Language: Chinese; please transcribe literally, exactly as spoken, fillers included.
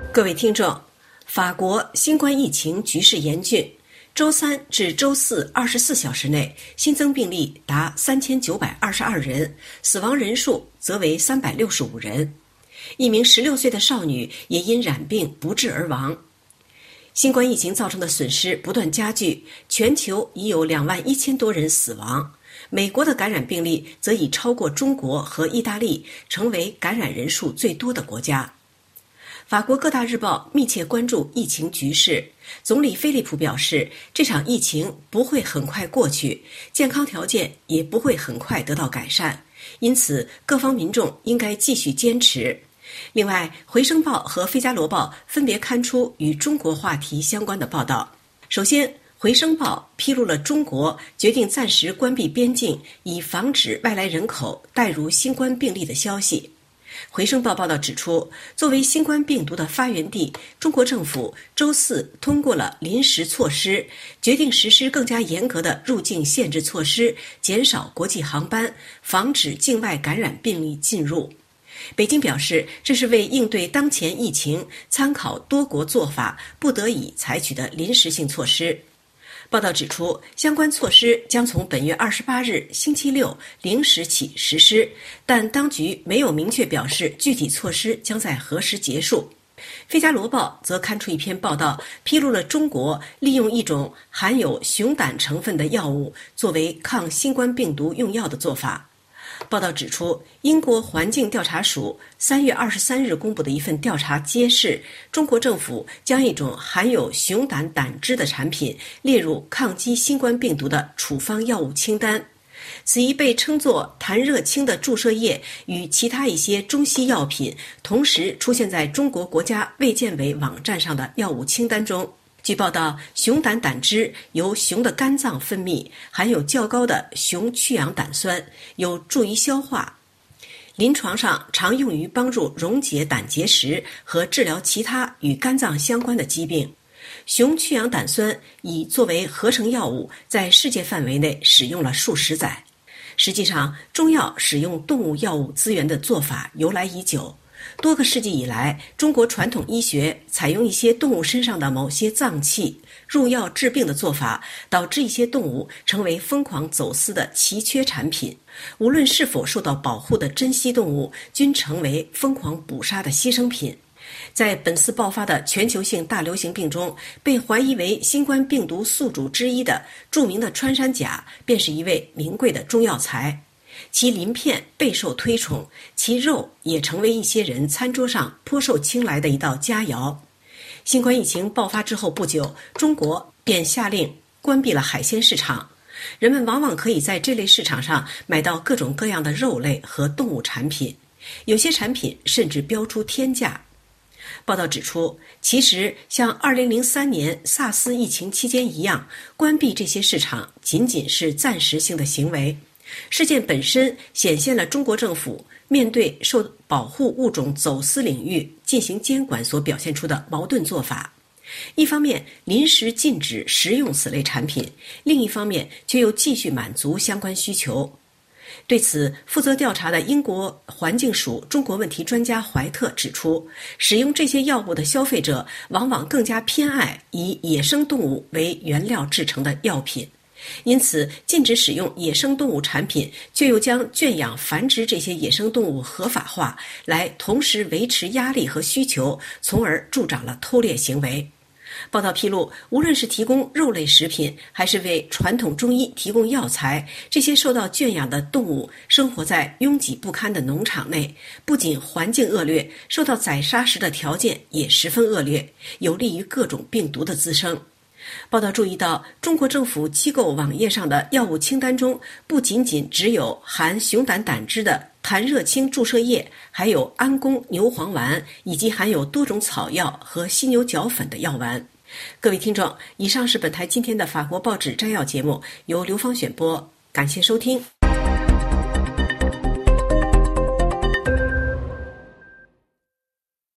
各位听众，法国新冠疫情局势严峻，周三至周四二十四小时内新增病例达三千九百二十二人，死亡人数则为三百六十五人。一名十六岁的少女也因染病不治而亡。新冠疫情造成的损失不断加剧，全球已有两万一千多人死亡。美国的感染病例则已超过中国和意大利，成为感染人数最多的国家。法国各大日报密切关注疫情局势，总理菲利普表示，这场疫情不会很快过去，健康条件也不会很快得到改善，因此各方民众应该继续坚持。另外，回声报和费加罗报分别刊出与中国话题相关的报道。首先，回声报披露了中国决定暂时关闭边境，以防止外来人口带入新冠病例的消息。回声报报道指出，作为新冠病毒的发源地，中国政府周四通过了临时措施，决定实施更加严格的入境限制措施，减少国际航班，防止境外感染病例进入。北京表示，这是为应对当前疫情，参考多国做法，不得已采取的临时性措施。报道指出，相关措施将从本月二十八日星期六零时起实施，但当局没有明确表示具体措施将在何时结束。费加罗报则刊出一篇报道，披露了中国利用一种含有熊胆成分的药物作为抗新冠病毒用药的做法。报道指出，英国环境调查署三月二十三日公布的一份调查揭示，中国政府将一种含有熊胆胆汁的产品列入抗击新冠病毒的处方药物清单。此一被称作痰热清的注射液与其他一些中西药品同时出现在中国国家卫健委网站上的药物清单中。据报道，熊胆胆汁由熊的肝脏分泌，含有较高的熊去氧胆酸，有助于消化。临床上常用于帮助溶解胆结石和治疗其他与肝脏相关的疾病。熊去氧胆酸已作为合成药物在世界范围内使用了数十载。实际上，中药使用动物药物资源的做法由来已久。多个世纪以来，中国传统医学采用一些动物身上的某些脏器入药治病的做法，导致一些动物成为疯狂走私的奇缺产品。无论是否受到保护的珍稀动物，均成为疯狂捕杀的牺牲品。在本次爆发的全球性大流行病中，被怀疑为新冠病毒宿主之一的著名的穿山甲，便是一位名贵的中药材。其鳞片备受推崇，其肉也成为一些人餐桌上颇受青睐的一道佳肴。新冠疫情爆发之后不久，中国便下令关闭了海鲜市场，人们往往可以在这类市场上买到各种各样的肉类和动物产品，有些产品甚至标出天价。报道指出，其实像二零零三年萨斯疫情期间一样，关闭这些市场仅仅是暂时性的行为。事件本身显现了中国政府面对受保护物种走私领域进行监管所表现出的矛盾做法。一方面临时禁止食用此类产品，另一方面却又继续满足相关需求。对此，负责调查的英国环境署中国问题专家怀特指出，使用这些药物的消费者往往更加偏爱以野生动物为原料制成的药品。因此，禁止使用野生动物产品，却又将圈养繁殖这些野生动物合法化，来同时维持压力和需求，从而助长了偷猎行为。报道披露，无论是提供肉类食品，还是为传统中医提供药材，这些受到圈养的动物生活在拥挤不堪的农场内，不仅环境恶劣，受到宰杀时的条件也十分恶劣，有利于各种病毒的滋生。报道注意到，中国政府机构网页上的药物清单中，不仅仅只有含熊胆胆汁的痰热清注射液，还有安宫牛黄丸，以及含有多种草药和犀牛角粉的药丸。各位听众，以上是本台今天的法国报纸摘要节目，由刘芳选播，感谢收听。